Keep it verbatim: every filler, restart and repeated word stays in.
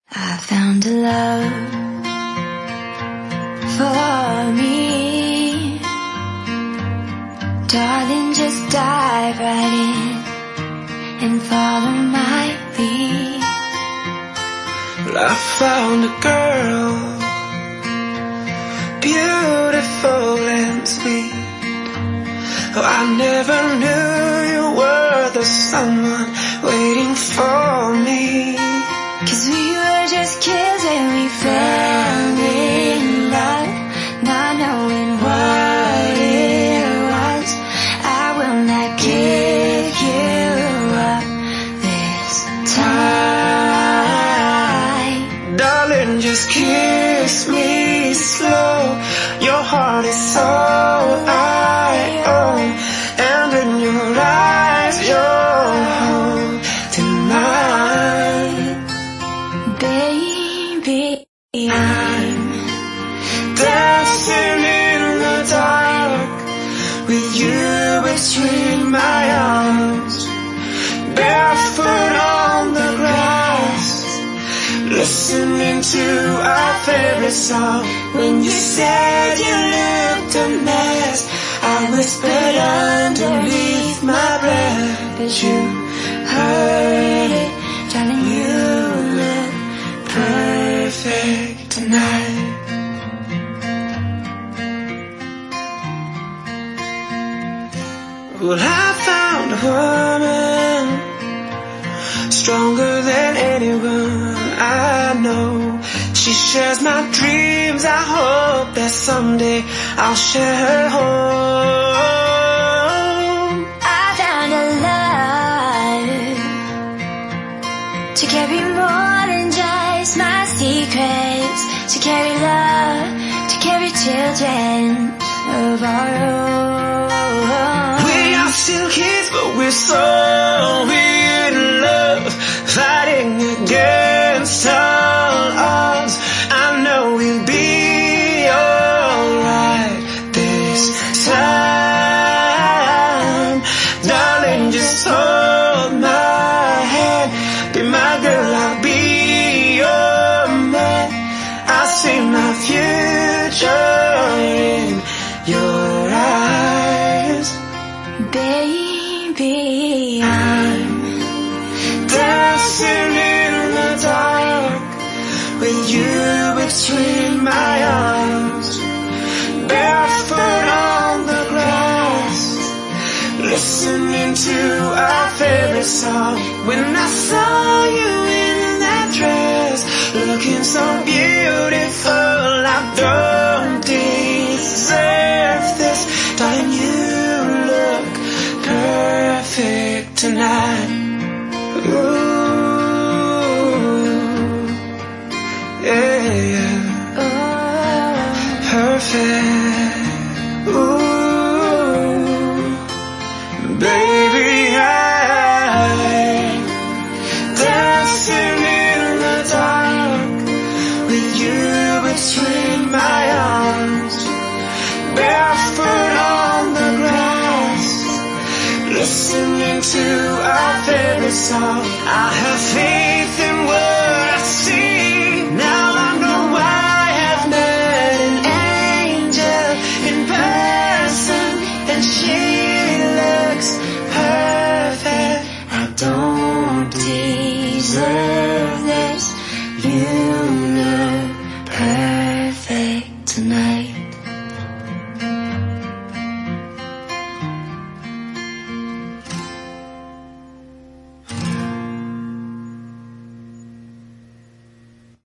I found a love for me. Darling, just dive right in and follow my lead. Well, I found a girl, beautiful and sweet. Oh, I never knew you were the someone waiting for me. 'Cause we were just kids when we fell in love, not knowing what it was. I will not give you up this time. Darling, just kiss me slow. Your heart is all I own, and in your eyes you're holding mine. Baby, I'm dancing in the dark with you between my arms, barefoot on the grass, listening to our favorite song. When you said you looked a mess, I whispered underneath my breath, but you heard it, darling. You look perfect tonight. Well, I found a woman stronger than anyone I know. She shares my dreams. I hope that someday I'll share her home. I found a love to carry more than just my secrets, to carry love, to carry children of our own. We are still kids, but we're so in love, fighting against all odds. I know we'll be alright this time. Darling, just hold my hand, be my girl, I'll be your man. I see my future in your eyes. Baby, I'm dancing in the dark with you between my arms, barefoot on the grass, listening to our favorite song. When I saw you in that dress, looking so beautiful, I don't deserve this. Darling, you look perfect tonight. Ooh, yeah, oh, perfect. Ooh, baby, I'm dancing in the dark with you between my arms, barefoot on the grass, listening to our favorite song. I have faith in what I see. Now I know I have met an angel in person, and she looks perfect. I don't deserve this. You look perfect tonight.